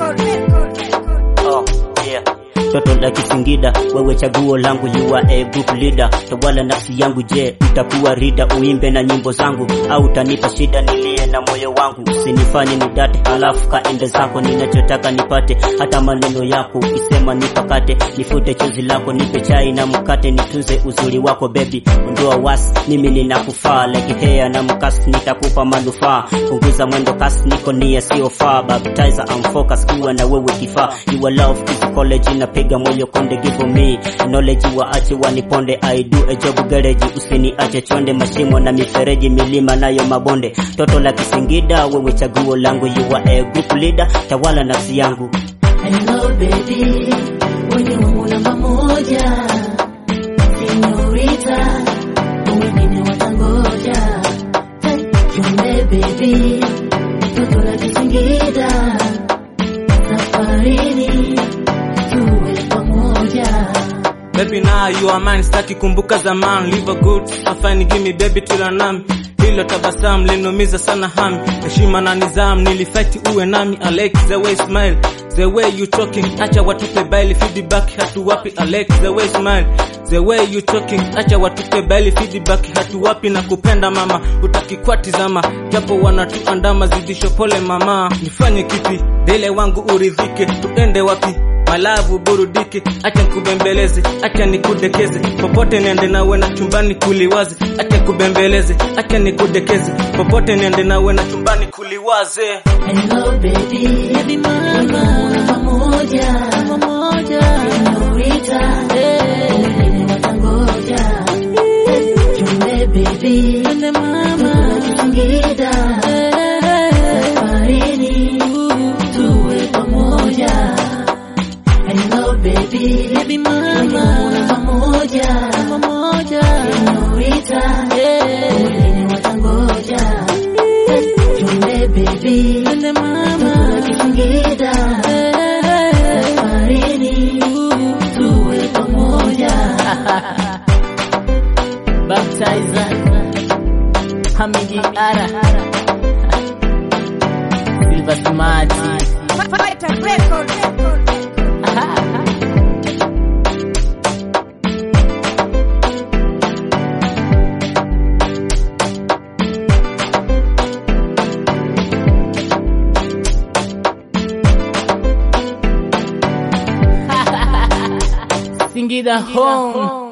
Oh, yeah. Toto la Kisingida, wewe chaguo langu, you are a group leader. Tawala nafsi yangu, je, utakuwa rida uimbe na nyimbo zangu, au utanipa shida nilie na moyo wangu? Usinifanye nidate halafu kaende zako, ninachotaka nipate, hata maneno yako ukisema nipakate. Nifute chozi lako, nipe chai na mkate, nitunze uzuri wako baby, ondoa wasi, mimi ninakufaa like hair na mkasi, nitakupa manufaa. Punguza mwendo kasi, niko nia sio faa, baptizer I'm focus, kuwa na wewe kifaa. You are love is college, napiga moyo konde, give me knowledge, waache waniponde. I do a job garage, usiniache chonde, mashimo na mifereji, milima nayo mabonde. Toto la Kisingida, wewe chaguo langu, you are a group leader, tawala nafsi yangu. Hello baby, wewe wangu namba moja, señorita, wengine watangoja. Chonde baby, toto la Kisingida, safarini tuwe pamoja. Baby now you are mine, staki kumbuka zaman. Live a good, afine give me baby till I'm hilo tabasamu linumiza sana hami, heshima na nizam nilifight uwe nami. I like the way smile, the way you talking, acha watupe baili feedback hatu wapi. I like the way smile, the way you talking, acha watupe baili feedback hatu wapi. Na kupenda mama, utaki kwa tizama, japo wanatuandama, zidisho pole mama. Nifanye kipi, dele wangu uridhike, tuende wapi? Malavu burudike, acha nikubembeleze, acha nikudekeze, popote niende nawe na chumbani kuliwaze. Acha kubembeleze, acha nikudekeze, popote niende nawe na chumbani kuliwaze. Hello baby, baby mama, pamoja, pamoja, señorita, wengine watangoja. Chonde baby, chonde mama, Kisingida, safarini tuwe pamoja. Hello baby, baby mama, pamoja, pamoja, señorita, wengine watangoja. Chonde baby, chonde mama, Kisingida, safarini tuwe pamoja. Baptizer Hamidi Ara Silva Smart Fighter Record. Singida home.